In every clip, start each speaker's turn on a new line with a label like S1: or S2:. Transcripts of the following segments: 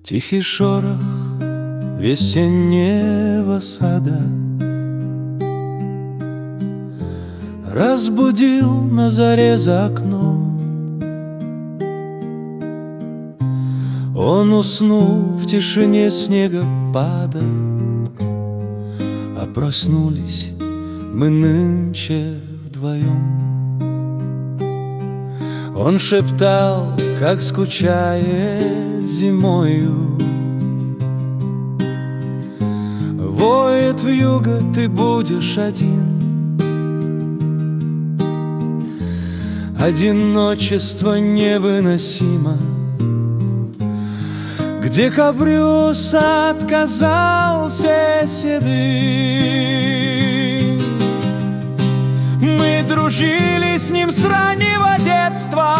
S1: Тихий шорох весеннего сада разбудил на заре за окном. Он уснул в тишине снегопада, а проснулись мы нынче вдвоем. Он шептал, как скучает зимою. Воет вьюга, ты будешь один. Одиночество невыносимо. К декабрю сад казался седым. Мы дружили с ним с раннего детства.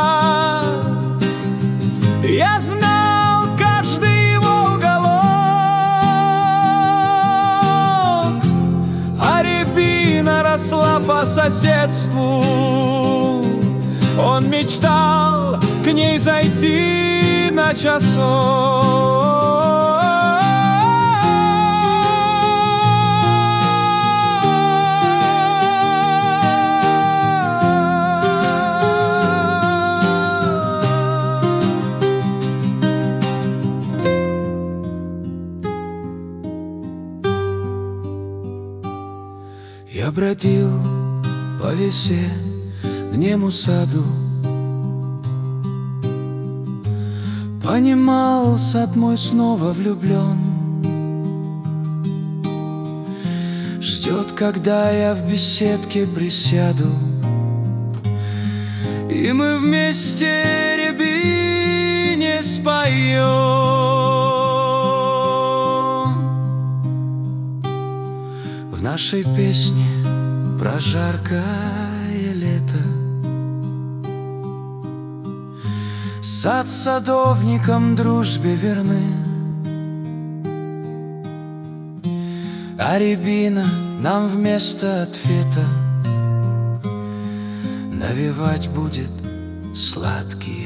S1: Я знал каждый его уголок, а рябина росла по соседству. Он мечтал к ней зайти на часок. Я бродил по весеннему саду, понимал, сад мой снова влюблен. Ждет, когда я в беседке присяду, и мы вместе рябине споем. В нашей песне про жаркое лето сад с садовником дружбе верны, а рябина нам вместо ответа навевать будет сладкие